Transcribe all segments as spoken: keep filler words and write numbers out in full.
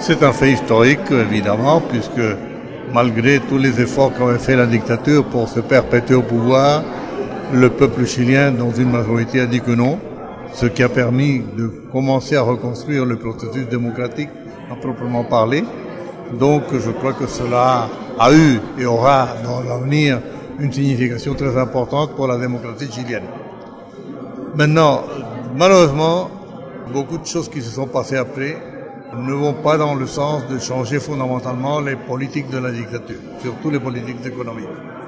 C'est un fait historique, évidemment, puisque malgré tous les efforts qu'avait fait la dictature pour se perpétuer au pouvoir, le peuple chilien, dans une majorité, a dit que non, ce qui a permis de commencer à reconstruire le processus démocratique à proprement parler. Donc je crois que cela a eu et aura dans l'avenir une signification très importante pour la démocratie chilienne. Maintenant, malheureusement, beaucoup de choses qui se sont passées après ne vont pas dans le sens de changer fondamentalement les politiques de la dictature, surtout les politiques économiques.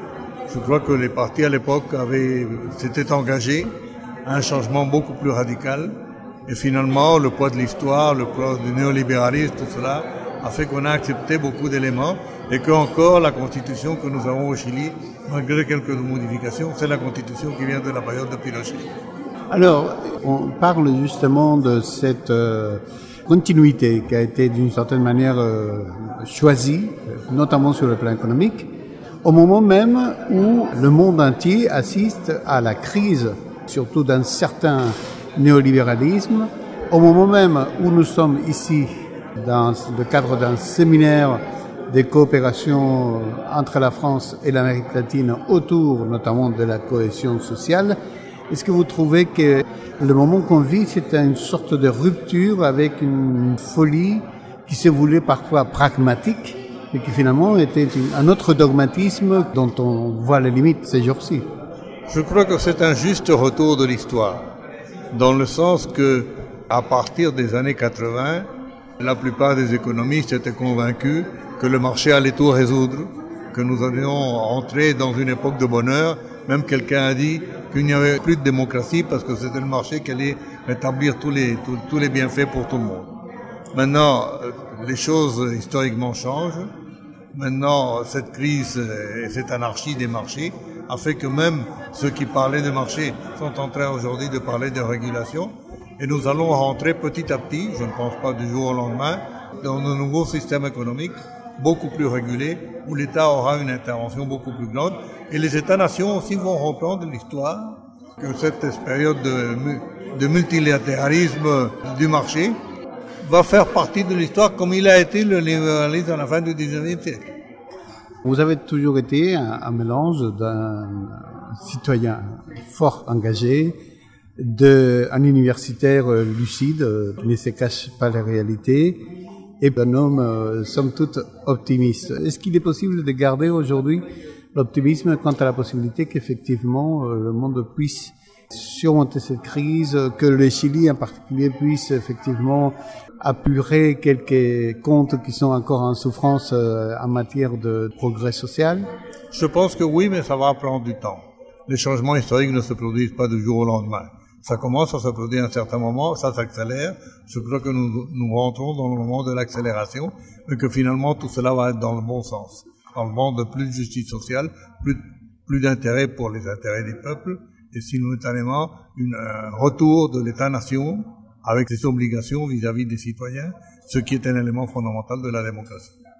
Je crois que les partis à l'époque avaient, s'étaient engagés à un changement beaucoup plus radical et finalement le poids de l'histoire, le poids du néolibéralisme, tout cela a fait qu'on a accepté beaucoup d'éléments et que encore la constitution que nous avons au Chili, malgré quelques modifications, c'est la constitution qui vient de la période de Pinochet. Alors, on parle justement de cette euh, continuité qui a été d'une certaine manière euh, choisie, notamment sur le plan économique, au moment même où le monde entier assiste à la crise, surtout d'un certain néolibéralisme, au moment même où nous sommes ici dans le cadre d'un séminaire de coopération entre la France et l'Amérique latine autour notamment de la cohésion sociale. Est-ce que vous trouvez que le moment qu'on vit, c'est une sorte de rupture avec une folie qui se voulait parfois pragmatique et qui finalement était un autre dogmatisme dont on voit les limites ces jours-ci? Je crois que c'est un juste retour de l'histoire, dans le sens que, à partir des années quatre-vingts, la plupart des économistes étaient convaincus que le marché allait tout résoudre, que nous allions entrer dans une époque de bonheur. Même quelqu'un a dit qu'il n'y avait plus de démocratie parce que c'était le marché qui allait rétablir tous les, tous, tous les bienfaits pour tout le monde. Maintenant, les choses historiquement changent. Maintenant, cette crise et cette anarchie des marchés a fait que même ceux qui parlaient de marché sont en train aujourd'hui de parler de régulation. Et nous allons rentrer petit à petit, je ne pense pas du jour au lendemain, dans un nouveau système économique beaucoup plus régulé, où l'État aura une intervention beaucoup plus grande. Et les États-nations aussi vont reprendre l'histoire, que cette période de, de multilatéralisme du marché va faire partie de l'histoire comme il a été le libéralisme à la fin du dix-neuvième siècle. Vous avez toujours été un, un mélange d'un citoyen fort engagé, d'un universitaire lucide qui ne se cache pas la réalité, et un homme, euh, somme toute, optimiste. Est-ce qu'il est possible de garder aujourd'hui l'optimisme quant à la possibilité qu'effectivement euh, le monde puisse surmonter cette crise, que le Chili en particulier puisse effectivement apurer quelques comptes qui sont encore en souffrance euh, en matière de progrès social? Je pense que oui, mais ça va prendre du temps. Les changements historiques ne se produisent pas du jour au lendemain. Ça commence à se produire à un certain moment, ça s'accélère. Je crois que nous, nous rentrons dans le moment de l'accélération, mais que finalement tout cela va être dans le bon sens. Dans le monde de plus de justice sociale, plus, plus d'intérêt pour les intérêts des peuples, et simultanément un retour de l'État-nation avec ses obligations vis-à-vis des citoyens, ce qui est un élément fondamental de la démocratie.